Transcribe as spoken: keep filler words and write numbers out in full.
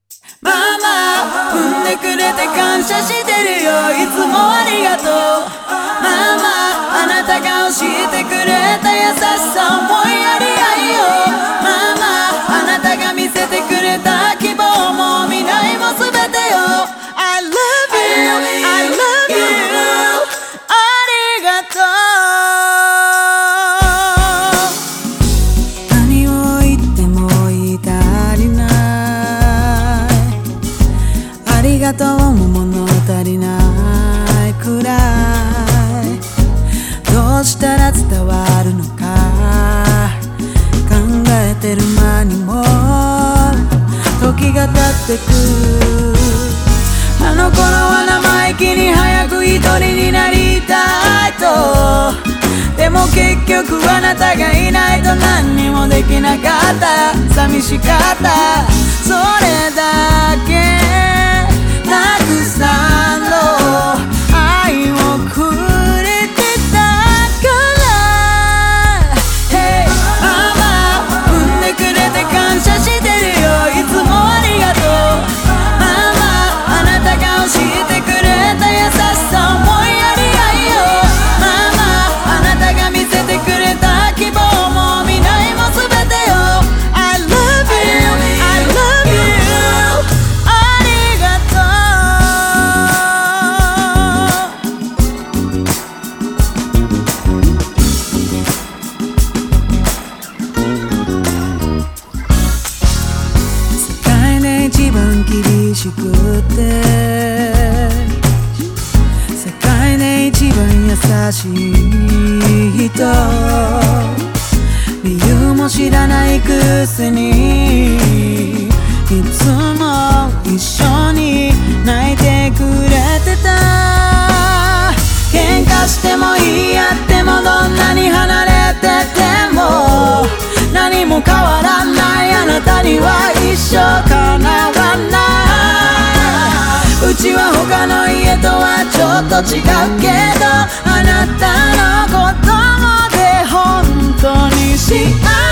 ママ産んでくれて感謝してるよ、いつもありがとう。ママあなたが教えてくれた優しさ、思いやり愛よ。ママあなたが見せてくれた希望も未来も全てよ。 I love you I love you ありがとう。何を言っても言い足りない、ありがとうも物足りないくらい、どうしたら伝わるのか考えてる間にも時が経ってく。あの頃は生意気に早く一人になりたいと、でも結局あなたがいないと何にもできなかった、寂しかった、それだけ。たくさんの愛をくれてたから、Hey ママ産んでくれて感謝してるよ、いつもありがとう。ママあなたが教えてくれた優しさ、思いやり愛よ。ママあなたが見せてくれた希望も未来も全てよ。 I love you I love you ありがとう。世界で一番厳しくて世界で一番優しい人、理由も知らないくせにいつも一緒に泣いてくれてた。喧嘩しても言い合ってもどんなに離れてても何も変わらないあなたには一生かなわない。うちは他の家とはちょっと違うけどあなたのことで本当に幸せ。